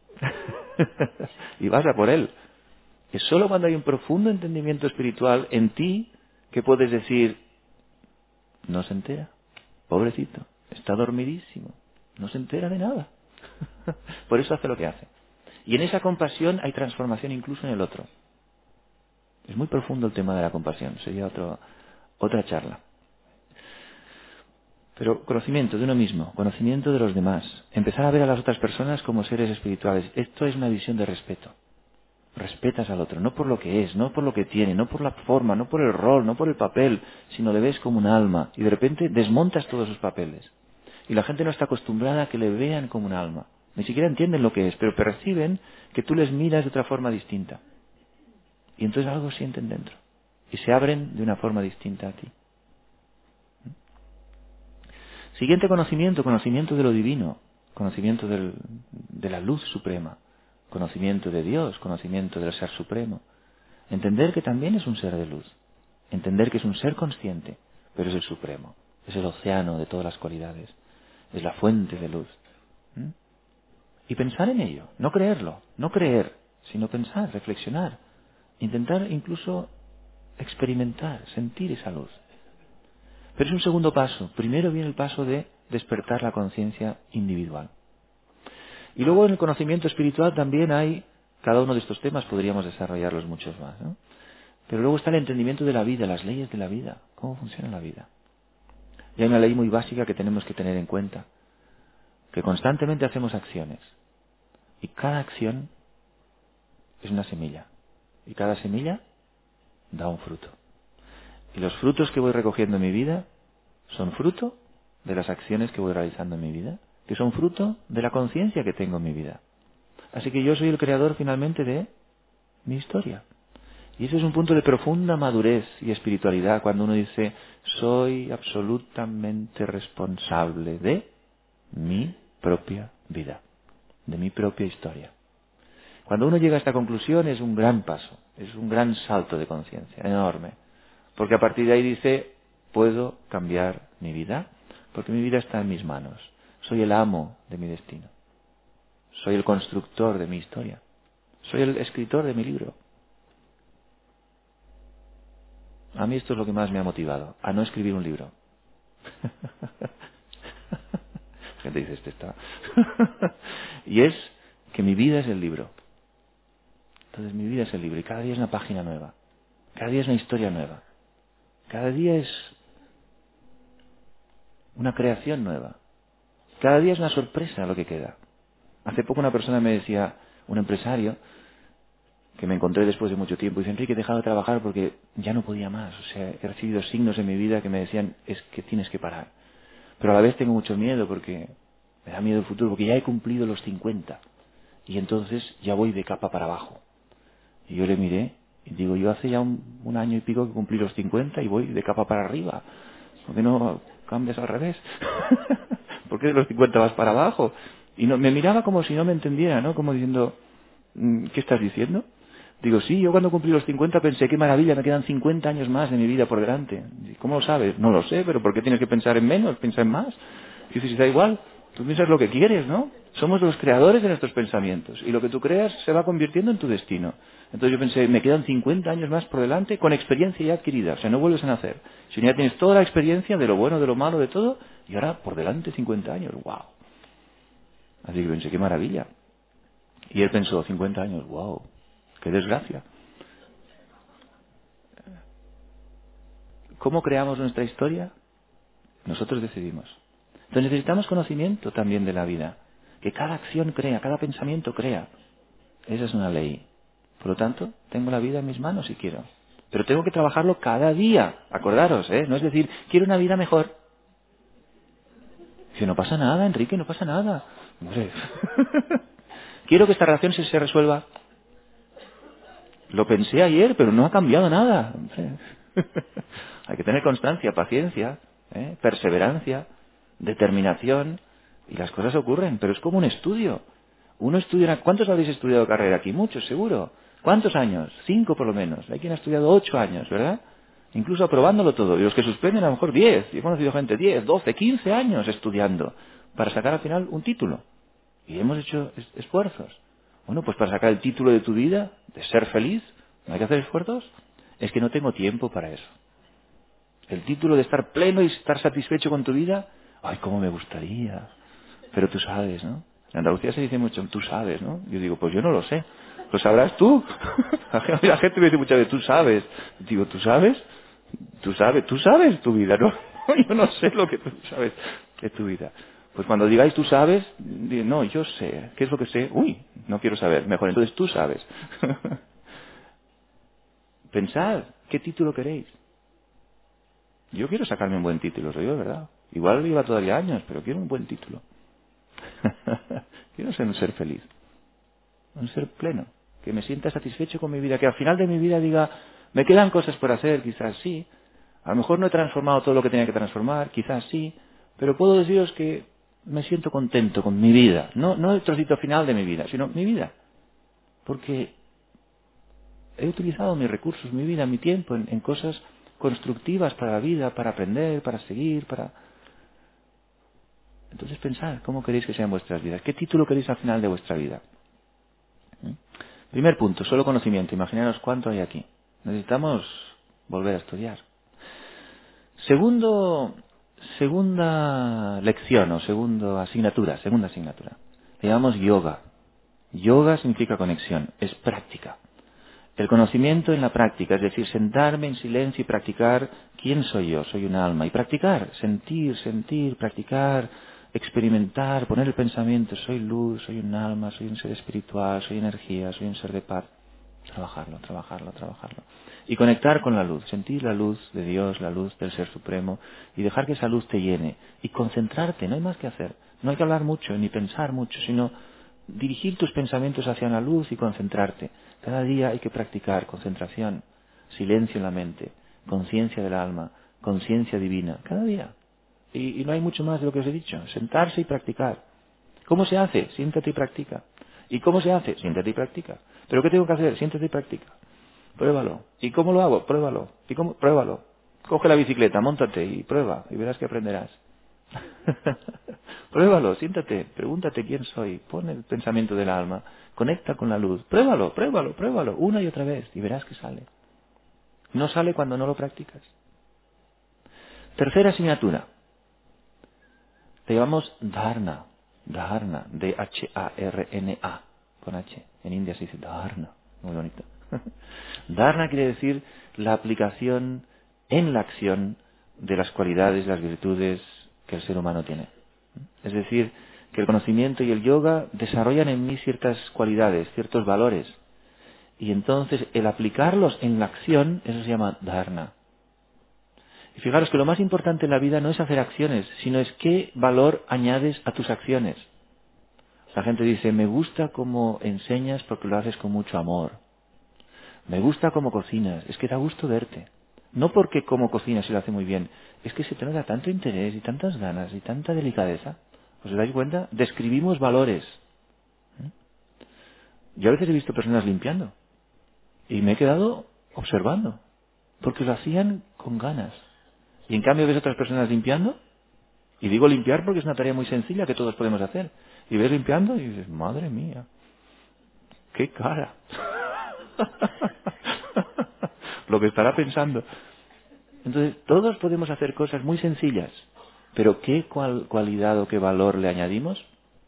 Y vas a por él. Es solo cuando hay un profundo entendimiento espiritual en ti que puedes decir, no se entera, pobrecito, está dormidísimo, no se entera de nada. Por eso hace lo que hace. Y en esa compasión hay transformación incluso en el otro. Es muy profundo el tema de la compasión, sería otro, otra charla. Pero conocimiento de uno mismo, conocimiento de los demás, empezar a ver a las otras personas como seres espirituales. Esto es una visión de respeto. Respetas al otro, no por lo que es, no por lo que tiene, no por la forma, no por el rol, no por el papel, sino le ves como un alma y de repente desmontas todos sus papeles. Y la gente no está acostumbrada a que le vean como un alma. Ni siquiera entienden lo que es, pero perciben que tú les miras de otra forma distinta. Y entonces algo sienten dentro. Y se abren de una forma distinta a ti. Siguiente conocimiento, conocimiento de lo divino, conocimiento del, de la luz suprema, conocimiento de Dios, conocimiento del ser supremo. Entender que también es un ser de luz, entender que es un ser consciente, pero es el supremo, es el océano de todas las cualidades, es la fuente de luz. ¿Mm? Y pensar en ello, no creerlo, no creer, sino pensar, reflexionar, intentar incluso experimentar, sentir esa luz. Pero es un segundo paso. Primero viene el paso de despertar la conciencia individual. Y luego en el conocimiento espiritual también hay, cada uno de estos temas podríamos desarrollarlos muchos más, ¿no? Pero luego está el entendimiento de la vida, las leyes de la vida, cómo funciona la vida. Y hay una ley muy básica que tenemos que tener en cuenta, que constantemente hacemos acciones. Y cada acción es una semilla. Y cada semilla da un fruto. Y los frutos que voy recogiendo en mi vida son fruto de las acciones que voy realizando en mi vida, que son fruto de la conciencia que tengo en mi vida. Así que yo soy el creador finalmente de mi historia. Y ese es un punto de profunda madurez y espiritualidad cuando uno dice, soy absolutamente responsable de mi propia vida, de mi propia historia. Cuando uno llega a esta conclusión es un gran paso, es un gran salto de conciencia, enorme. Porque a partir de ahí dice, puedo cambiar mi vida, porque mi vida está en mis manos. Soy el amo de mi destino. Soy el constructor de mi historia. Soy el escritor de mi libro. A mí esto es lo que más me ha motivado, a no escribir un libro. La gente dice, este está... Y es que mi vida es el libro. Entonces mi vida es el libro y cada día es una página nueva. Cada día es una historia nueva. Cada día es una creación nueva. Cada día es una sorpresa lo que queda. Hace poco una persona me decía, un empresario, que me encontré después de mucho tiempo, dice, Enrique, he dejado de trabajar porque ya no podía más. O sea, he recibido signos en mi vida que me decían, es que tienes que parar. Pero a la vez tengo mucho miedo porque me da miedo el futuro, porque ya he cumplido los cincuenta. Y entonces ya voy de capa para abajo. Y yo le miré y digo, yo hace ya un, un año y pico que cumplí los cincuenta y voy de capa para arriba. ¿Por qué no cambias al revés? ¿Por qué de los cincuenta vas para abajo? Y no, me miraba como si no me entendiera, ¿no? Como diciendo, ¿qué estás diciendo? Digo, sí, yo cuando cumplí los cincuenta pensé, qué maravilla, me quedan cincuenta años más de mi vida por delante. ¿Cómo lo sabes? No lo sé, pero ¿por qué tienes que pensar en menos? Piensa en más. Y dices, da igual, tú piensas lo que quieres, ¿no? Somos los creadores de nuestros pensamientos. Y lo que tú creas se va convirtiendo en tu destino. Entonces yo pensé, me quedan cincuenta años más por delante con experiencia ya adquirida. O sea, no vuelves a nacer. Si ya tienes toda la experiencia de lo bueno, de lo malo, de todo, y ahora por delante cincuenta años. ¡Wow! Así que pensé, qué maravilla. Y él pensó, cincuenta años, ¡wow! ¡Qué desgracia! ¿Cómo creamos nuestra historia? Nosotros decidimos. Entonces necesitamos conocimiento también de la vida. Que cada acción crea, cada pensamiento crea. Esa es una ley. Por lo tanto, tengo la vida en mis manos si quiero. Pero tengo que trabajarlo cada día. Acordaros, ¿eh? No es decir, quiero una vida mejor. Dice, no pasa nada, Enrique, no pasa nada. Hombre. Quiero que esta relación se, se resuelva. Lo pensé ayer, pero no ha cambiado nada. Hay que tener constancia, paciencia, ¿eh? Perseverancia, determinación, y las cosas ocurren, pero es como un estudio. Uno estudia... ¿Cuántos habéis estudiado carrera aquí? Muchos, seguro. ¿Cuántos años? Cinco por lo menos. Hay quien ha estudiado ocho años, ¿verdad? Incluso aprobándolo todo. Y los que suspenden a lo mejor diez. Yo he conocido gente diez, doce, quince años estudiando para sacar al final un título. Y hemos hecho es- esfuerzos. Bueno, pues para sacar el título de tu vida, de ser feliz, ¿no hay que hacer esfuerzos? Es que no tengo tiempo para eso. El título de estar pleno y estar satisfecho con tu vida, ¡ay, cómo me gustaría! Pero tú sabes, ¿no? En Andalucía se dice mucho, tú sabes, ¿no? Yo digo, pues yo no lo sé. ¿Lo sabrás tú? La gente me dice muchas veces, tú sabes. Digo, ¿tú sabes? Tú sabes, tú sabes tu vida, ¿no? Yo no sé lo que tú sabes de tu vida. Pues cuando digáis tú sabes, di, no, yo sé. ¿Qué es lo que sé? Uy, no quiero saber. Mejor, entonces tú sabes. Pensad, ¿qué título queréis? Yo quiero sacarme un buen título, soy yo, de verdad. Igual lleva todavía años, pero quiero un buen título. Quiero ser un ser feliz, un ser pleno, que me sienta satisfecho con mi vida, que al final de mi vida diga, me quedan cosas por hacer, quizás sí. A lo mejor no he transformado todo lo que tenía que transformar, quizás sí, pero puedo deciros que me siento contento con mi vida. No, no el trocito final de mi vida, sino mi vida. Porque he utilizado mis recursos, mi vida, mi tiempo en, en cosas constructivas para la vida, para aprender, para seguir, para... Entonces pensad, ¿cómo queréis que sean vuestras vidas? ¿Qué título queréis al final de vuestra vida? ¿Mm? Primer punto, solo conocimiento. Imaginaros cuánto hay aquí. Necesitamos volver a estudiar. Segundo, segunda lección o segunda asignatura, segunda asignatura. Le llamamos yoga. Yoga significa conexión, es práctica. El conocimiento en la práctica, es decir, sentarme en silencio y practicar quién soy yo, soy un alma. Y practicar, sentir, sentir, practicar, experimentar, poner el pensamiento, soy luz, soy un alma, soy un ser espiritual, soy energía, soy un ser de paz. Trabajarlo, trabajarlo, trabajarlo. Y conectar con la luz, sentir la luz de Dios, la luz del Ser Supremo, y dejar que esa luz te llene. Y concentrarte, no hay más que hacer. No hay que hablar mucho, ni pensar mucho, sino dirigir tus pensamientos hacia la luz y concentrarte. Cada día hay que practicar concentración, silencio en la mente, conciencia del alma, conciencia divina, cada día. Y, y no hay mucho más de lo que os he dicho, sentarse y practicar. ¿Cómo se hace? Siéntate y practica. ¿Y cómo se hace? Siéntate y practica. ¿Pero qué tengo que hacer? Siéntate y practica. Pruébalo. ¿Y cómo lo hago? Pruébalo. ¿Y cómo? Pruébalo. Coge la bicicleta, móntate y prueba y verás que aprenderás. Pruébalo, siéntate, pregúntate quién soy, pon el pensamiento del alma, conecta con la luz, pruébalo, pruébalo, pruébalo, una y otra vez y verás que sale. No sale cuando no lo practicas. Tercera asignatura. Le llamamos dharna, dharna, D H A R N A, con H. En India se dice dharna, muy bonito. Dharna quiere decir la aplicación en la acción de las cualidades, las virtudes que el ser humano tiene. Es decir, que el conocimiento y el yoga desarrollan en mí ciertas cualidades, ciertos valores. Y entonces el aplicarlos en la acción, eso se llama dharna. Y fijaros que lo más importante en la vida no es hacer acciones, sino es qué valor añades a tus acciones. La gente dice, me gusta cómo enseñas porque lo haces con mucho amor. Me gusta cómo cocinas, es que da gusto verte. No porque cómo cocinas y lo hace muy bien, es que se te nota tanto interés y tantas ganas y tanta delicadeza. ¿Os dais cuenta? Describimos valores. Yo a veces he visto personas limpiando y me he quedado observando, porque lo hacían con ganas. Y en cambio ves otras personas limpiando, y digo limpiar porque es una tarea muy sencilla que todos podemos hacer. Y ves limpiando y dices, madre mía, qué cara. Lo que estará pensando. Entonces, todos podemos hacer cosas muy sencillas, pero ¿qué cual, cualidad o qué valor le añadimos?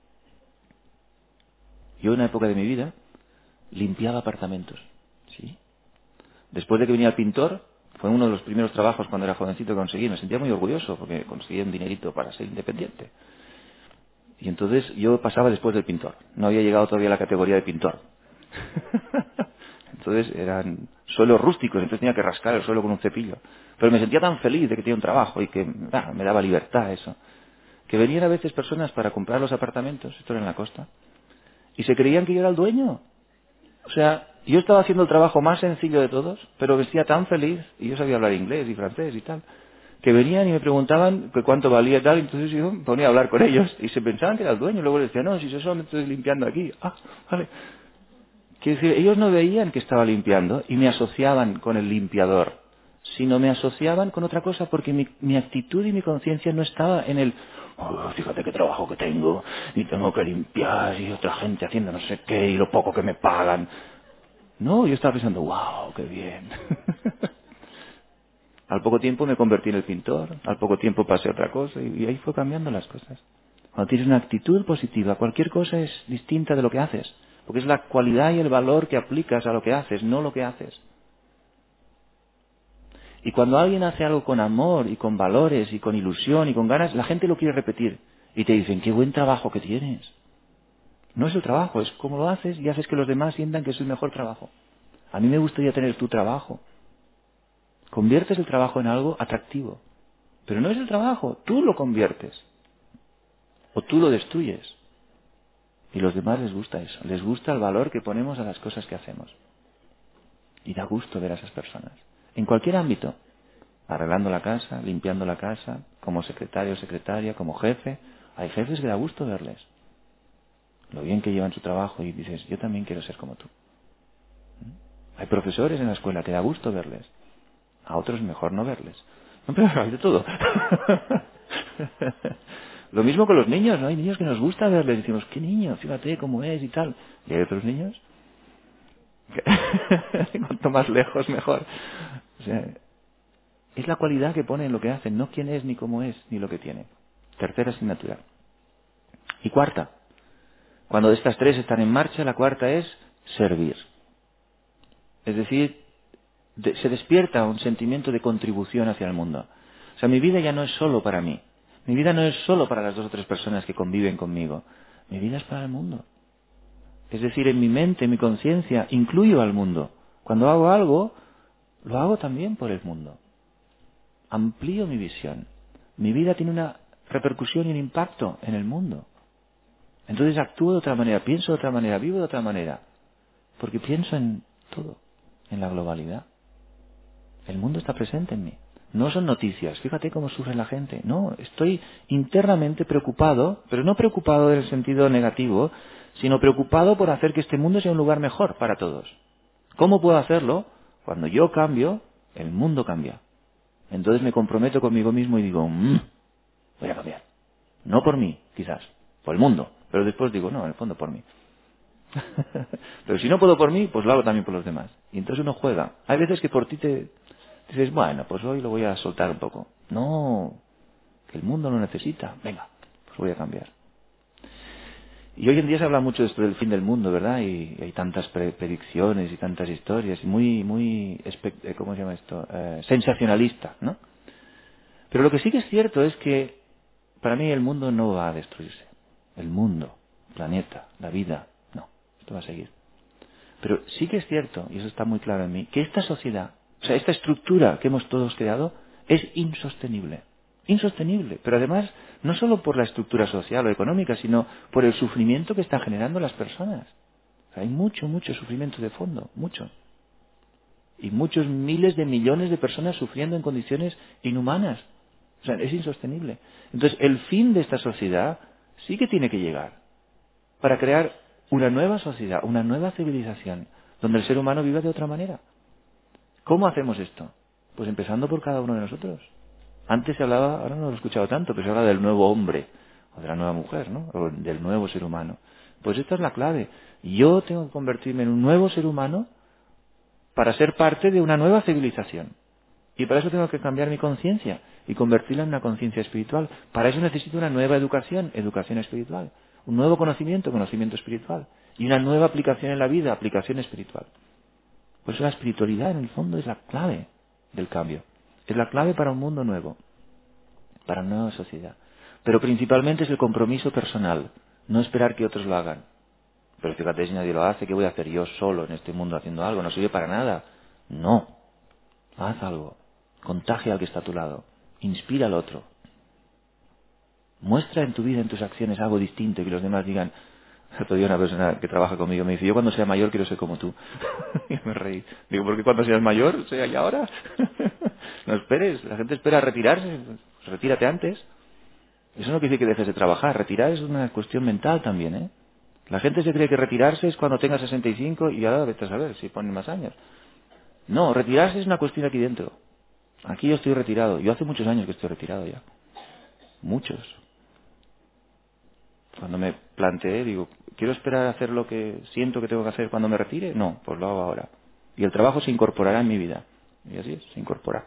Yo en una época de mi vida limpiaba apartamentos, ¿sí? Después de que venía el pintor, fue uno de los primeros trabajos cuando era jovencito que conseguí. Me sentía muy orgulloso porque conseguí un dinerito para ser independiente. Y entonces yo pasaba después del pintor. No había llegado todavía a la categoría de pintor. Entonces eran suelos rústicos, entonces tenía que rascar el suelo con un cepillo. Pero me sentía tan feliz de que tenía un trabajo y que ah, me daba libertad eso. Que venían a veces personas para comprar los apartamentos, esto era en la costa, y se creían que yo era el dueño. O sea, yo estaba haciendo el trabajo más sencillo de todos, pero vestía tan feliz, y yo sabía hablar inglés y francés y tal, que venían y me preguntaban que cuánto valía y tal, y entonces yo me ponía a hablar con ellos, y se pensaban que era el dueño, y luego les decía, no, si yo solo me estoy limpiando aquí. Ah, vale. Quiere decir, ellos no veían que estaba limpiando y me asociaban con el limpiador, sino me asociaban con otra cosa porque mi, mi actitud y mi conciencia no estaba en el, oh, fíjate qué trabajo que tengo y tengo que limpiar y otra gente haciendo no sé qué y lo poco que me pagan. No, yo estaba pensando, wow, qué bien. Al poco tiempo me convertí en el pintor, al poco tiempo pasé a otra cosa y, y ahí fue cambiando las cosas. Cuando tienes una actitud positiva, cualquier cosa es distinta de lo que haces. Porque es la cualidad y el valor que aplicas a lo que haces, no lo que haces. Y cuando alguien hace algo con amor y con valores y con ilusión y con ganas, la gente lo quiere repetir. Y te dicen, qué buen trabajo que tienes. No es el trabajo, es cómo lo haces y haces que los demás sientan que es el mejor trabajo. A mí me gustaría tener tu trabajo. Conviertes el trabajo en algo atractivo. Pero no es el trabajo, tú lo conviertes. O tú lo destruyes. Y a los demás les gusta eso. Les gusta el valor que ponemos a las cosas que hacemos. Y da gusto ver a esas personas. En cualquier ámbito. Arreglando la casa, limpiando la casa, como secretario o secretaria, como jefe. Hay jefes que da gusto verles. Lo bien que llevan su trabajo y dices, yo también quiero ser como tú. Hay profesores en la escuela que da gusto verles. A otros mejor no verles. No, pero hay de todo. Lo mismo con los niños, ¿no? Hay niños que nos gusta verles. Decimos, qué niño, fíjate cómo es y tal. Y hay otros niños que cuanto más lejos mejor. O sea, es la cualidad que pone en lo que hacen, no quién es, ni cómo es, ni lo que tiene. Tercera asignatura. Y cuarta. Cuando estas tres están en marcha, la cuarta es servir. Es decir, de, se despierta un sentimiento de contribución hacia el mundo. O sea, mi vida ya no es solo para mí. Mi vida no es solo para las dos o tres personas que conviven conmigo. Mi vida es para el mundo. Es decir, en mi mente, en mi conciencia, incluyo al mundo. Cuando hago algo, lo hago también por el mundo. Amplío mi visión. Mi vida tiene una repercusión y un impacto en el mundo. Entonces actúo de otra manera, pienso de otra manera, vivo de otra manera. Porque pienso en todo, en la globalidad. El mundo está presente en mí. No son noticias, fíjate cómo sufre la gente. No, estoy internamente preocupado, pero no preocupado en el sentido negativo, sino preocupado por hacer que este mundo sea un lugar mejor para todos. ¿Cómo puedo hacerlo? Cuando yo cambio, el mundo cambia. Entonces me comprometo conmigo mismo y digo, mmm, voy a cambiar. No por mí, quizás, por el mundo. Pero después digo, no, en el fondo por mí. Pero si no puedo por mí, pues lo hago también por los demás. Y entonces uno juega. Hay veces que por ti te dices, bueno, pues hoy lo voy a soltar un poco. No, que el mundo lo necesita. Venga, pues voy a cambiar. Y hoy en día se habla mucho de esto del fin del mundo, ¿verdad? Y hay tantas pre predicciones y tantas historias, y muy, muy, ¿cómo se llama esto? Eh, sensacionalista, ¿no? Pero lo que sí que es cierto es que para mí el mundo no va a destruirse. El mundo, el planeta, la vida, no, esto va a seguir. Pero sí que es cierto, y eso está muy claro en mí, que esta sociedad, o sea, esta estructura que hemos todos creado, es insostenible. Insostenible. Pero además, no solo por la estructura social o económica, sino por el sufrimiento que están generando las personas. O sea, hay mucho, mucho sufrimiento de fondo, mucho. Y muchos miles de millones de personas sufriendo en condiciones inhumanas. O sea, es insostenible. Entonces, el fin de esta sociedad sí que tiene que llegar para crear una nueva sociedad, una nueva civilización, donde el ser humano viva de otra manera. ¿Cómo hacemos esto? Pues empezando por cada uno de nosotros. Antes se hablaba, ahora no lo he escuchado tanto, pero se habla del nuevo hombre, o de la nueva mujer, ¿no? O del nuevo ser humano. Pues esta es la clave. Yo tengo que convertirme en un nuevo ser humano para ser parte de una nueva civilización. Y para eso tengo que cambiar mi conciencia y convertirla en una conciencia espiritual. Para eso necesito una nueva educación, educación espiritual. Un nuevo conocimiento, conocimiento espiritual. Y una nueva aplicación en la vida, aplicación espiritual. Por eso la espiritualidad en el fondo es la clave del cambio. Es la clave para un mundo nuevo, para una nueva sociedad. Pero principalmente es el compromiso personal, no esperar que otros lo hagan. Pero fíjate, si nadie lo hace, ¿qué voy a hacer yo solo en este mundo haciendo algo? No sirve para nada. No. Haz algo. Contagia al que está a tu lado. Inspira al otro. Muestra en tu vida, en tus acciones, algo distinto y que los demás digan. El otro día una persona que trabaja conmigo me dice, yo cuando sea mayor quiero ser como tú. Y me reí. Digo, ¿por qué cuando seas mayor? ¿Sea ya ahora? No esperes. La gente espera retirarse. Pues retírate antes. Eso no quiere decir que dejes de trabajar. Retirar es una cuestión mental también, ¿eh? La gente se cree que retirarse es cuando tenga sesenta y cinco y ahora vete a saber si ponen más años. No, retirarse es una cuestión aquí dentro. Aquí yo estoy retirado. Yo hace muchos años que estoy retirado ya. Muchos. Cuando me planteé, digo, ¿quiero esperar a hacer lo que siento que tengo que hacer cuando me retire? No, pues lo hago ahora. Y el trabajo se incorporará en mi vida. Y así es, se incorpora.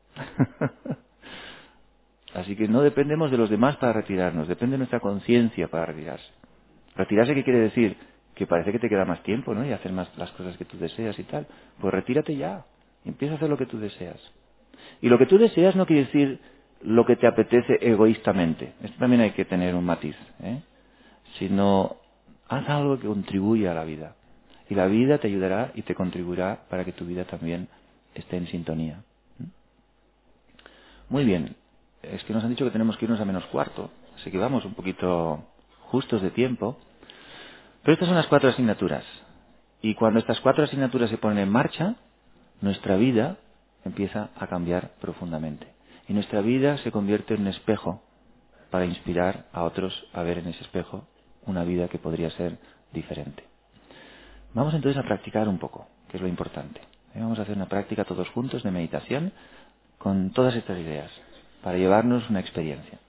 Así que no dependemos de los demás para retirarnos, depende de nuestra conciencia para retirarse. Retirarse, ¿qué quiere decir? Que parece que te queda más tiempo, ¿no? Y hacer más las cosas que tú deseas y tal. Pues retírate ya. Empieza a hacer lo que tú deseas. Y lo que tú deseas no quiere decir lo que te apetece egoístamente. Esto también hay que tener un matiz, ¿eh? Sino, haz algo que contribuya a la vida. Y la vida te ayudará y te contribuirá para que tu vida también esté en sintonía. Muy bien. Es que nos han dicho que tenemos que irnos a menos cuarto. Así que vamos un poquito justos de tiempo. Pero estas son las cuatro asignaturas. Y cuando estas cuatro asignaturas se ponen en marcha, nuestra vida empieza a cambiar profundamente. Y nuestra vida se convierte en un espejo para inspirar a otros a ver en ese espejo una vida que podría ser diferente. Vamos entonces a practicar un poco, que es lo importante. Vamos a hacer una práctica todos juntos de meditación con todas estas ideas, para llevarnos una experiencia.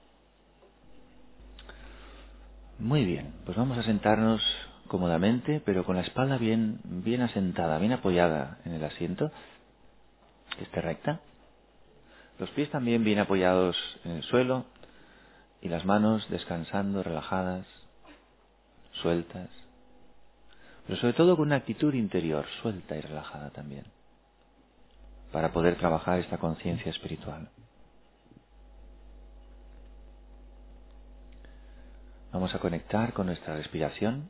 Muy bien, pues vamos a sentarnos cómodamente, pero con la espalda bien, bien asentada, bien apoyada en el asiento, que esté recta. Los pies también bien apoyados en el suelo y las manos descansando, relajadas, sueltas. Pero sobre todo con una actitud interior, suelta y relajada también, para poder trabajar esta conciencia espiritual. Vamos a conectar con nuestra respiración.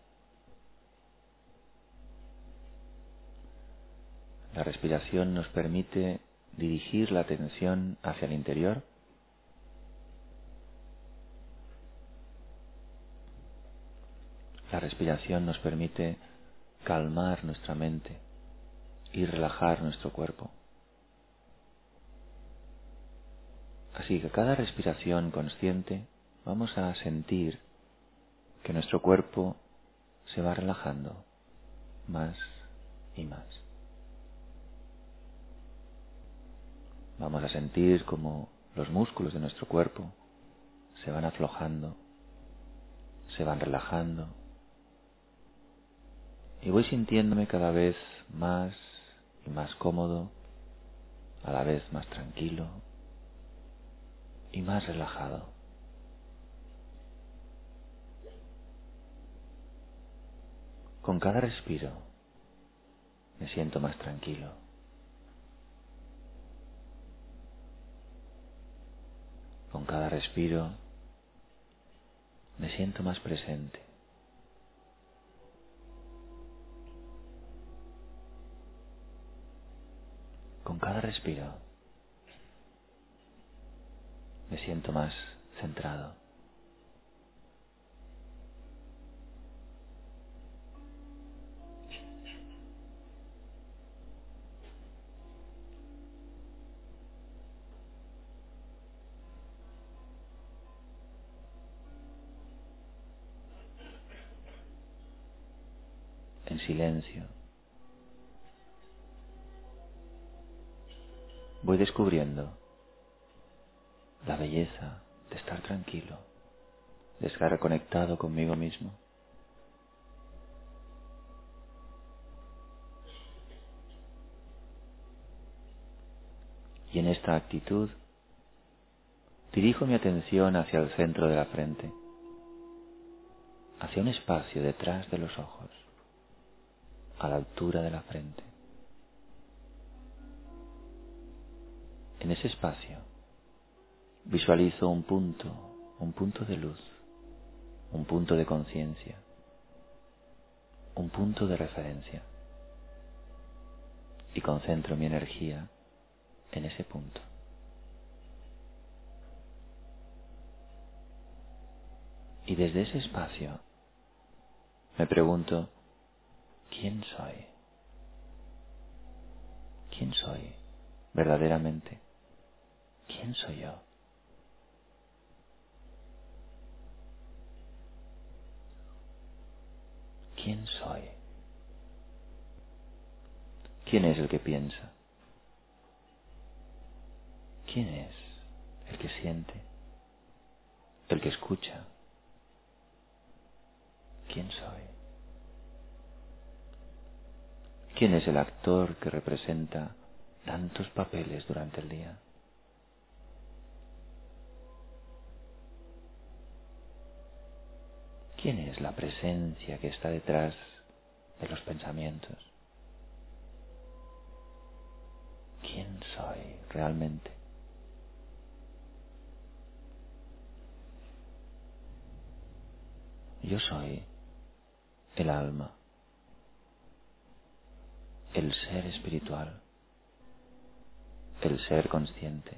La respiración nos permite dirigir la atención hacia el interior. La respiración nos permite calmar nuestra mente y relajar nuestro cuerpo. Así que cada respiración consciente vamos a sentir que nuestro cuerpo se va relajando más y más. Vamos a sentir como los músculos de nuestro cuerpo se van aflojando, se van relajando. Y voy sintiéndome cada vez más y más cómodo, a la vez más tranquilo y más relajado. Con cada respiro me siento más tranquilo. Con cada respiro me siento más presente. Con cada respiro me siento más centrado. En silencio voy descubriendo la belleza de estar tranquilo, de estar reconectado conmigo mismo. Y en esta actitud dirijo mi atención hacia el centro de la frente, hacia un espacio detrás de los ojos, a la altura de la frente. En ese espacio visualizo un punto, un punto de luz, un punto de conciencia, un punto de referencia, y concentro mi energía en ese punto. Y desde ese espacio me pregunto, ¿quién soy? ¿Quién soy verdaderamente? ¿Quién soy yo? ¿Quién soy? ¿Quién es el que piensa? ¿Quién es el que siente? ¿El que escucha? ¿Quién soy? ¿Quién es el actor que representa tantos papeles durante el día? ¿Quién es la presencia que está detrás de los pensamientos? quién soy realmente. Yo soy el alma, el ser espiritual, el ser consciente,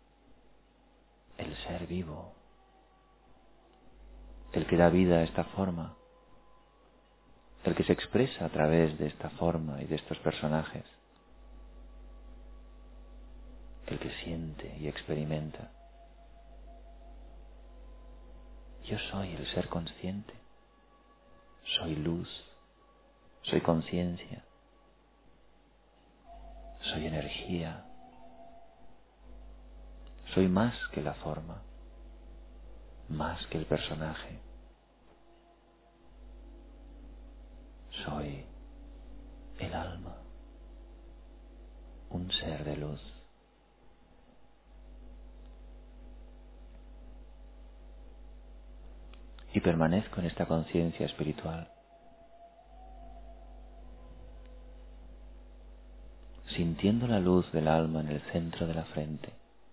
el ser vivo, el que da vida a esta forma, el que se expresa a través de esta forma y de estos personajes, el que siente y experimenta. Yo soy el ser consciente, soy luz, soy conciencia, soy energía, soy más que la forma, más que el personaje. Soy el alma, un ser de luz. Y permanezco en esta conciencia espiritual, sintiendo la luz del alma en el centro de la frente.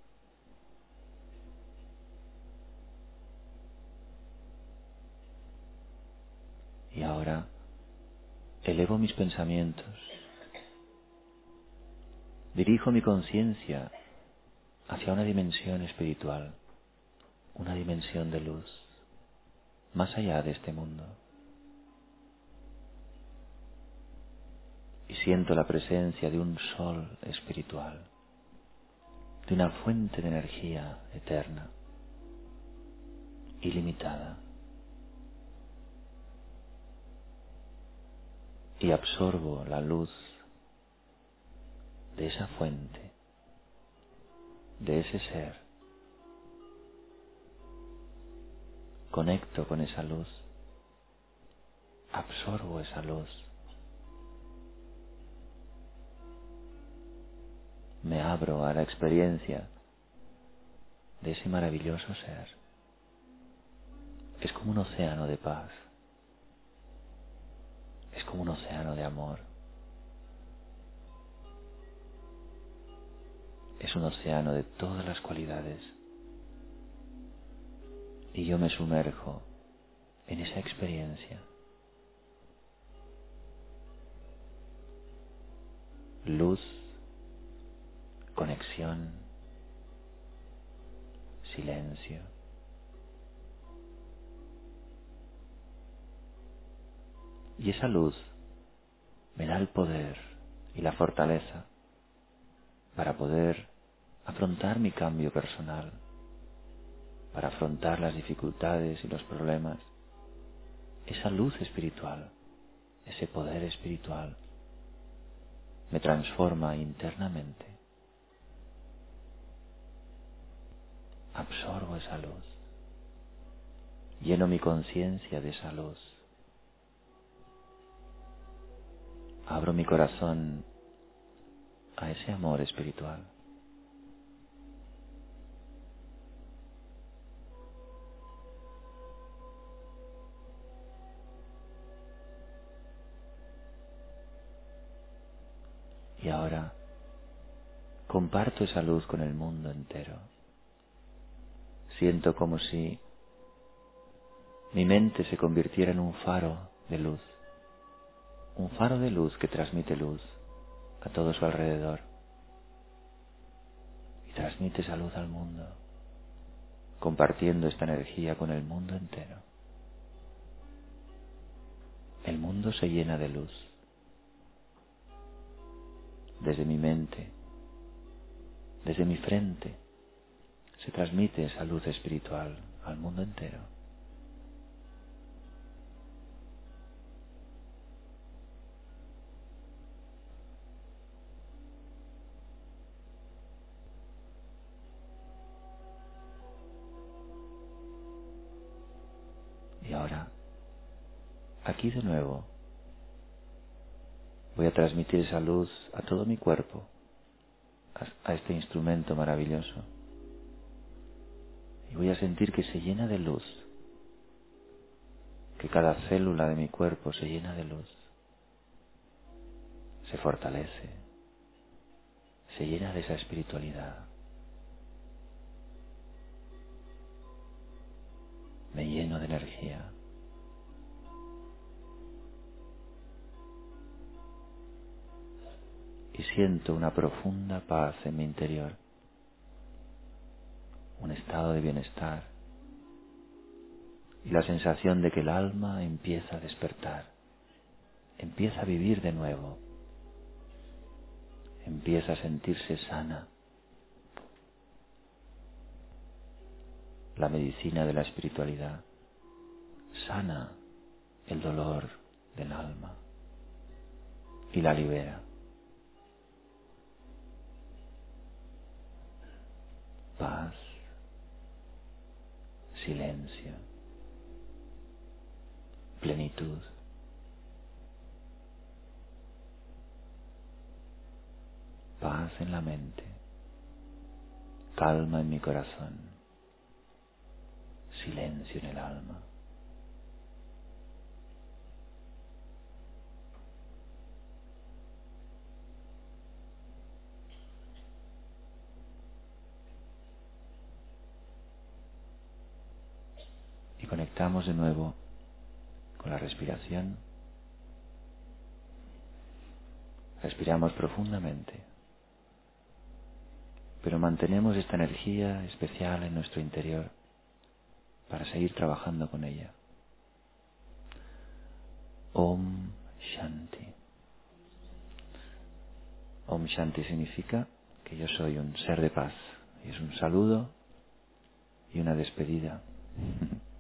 Y ahora elevo mis pensamientos, dirijo mi conciencia hacia una dimensión espiritual, una dimensión de luz, más allá de este mundo. Y siento la presencia de un sol espiritual, de una fuente de energía eterna, ilimitada. Y absorbo la luz de esa fuente, de ese ser. Conecto con esa luz, absorbo esa luz. Me abro a la experiencia de ese maravilloso ser. Es como un océano de paz. Es como un océano de amor. Es un océano de todas las cualidades. Y yo me sumerjo en esa experiencia. Luz, conexión, silencio. Y esa luz me da el poder y la fortaleza para poder afrontar mi cambio personal, para afrontar las dificultades y los problemas. Esa luz espiritual, ese poder espiritual, me transforma internamente. Absorbo esa luz, lleno mi conciencia de esa luz, abro mi corazón a ese amor espiritual. Y ahora comparto esa luz con el mundo entero. Siento como si mi mente se convirtiera en un faro de luz, un faro de luz que transmite luz a todo su alrededor y transmite esa luz al mundo, compartiendo esta energía con el mundo entero. El mundo se llena de luz. Desde mi mente, desde mi frente, se transmite esa luz espiritual al mundo entero. Y ahora, aquí de nuevo, voy a transmitir esa luz a todo mi cuerpo, a este instrumento maravilloso. Y voy a sentir que se llena de luz, que cada célula de mi cuerpo se llena de luz, se fortalece, se llena de esa espiritualidad. Me lleno de energía. Y siento una profunda paz en mi interior, un estado de bienestar y la sensación de que el alma empieza a despertar, empieza a vivir de nuevo, empieza a sentirse sana. La medicina de la espiritualidad sana el dolor del alma y la libera. Paz, silencio, plenitud. Paz en la mente, calma en mi corazón, silencio en el alma. Y conectamos de nuevo con la respiración. Respiramos profundamente, pero mantenemos esta energía especial en nuestro interior para seguir trabajando con ella. Om Shanti. Om Shanti significa que yo soy un ser de paz. Y es un saludo y una despedida.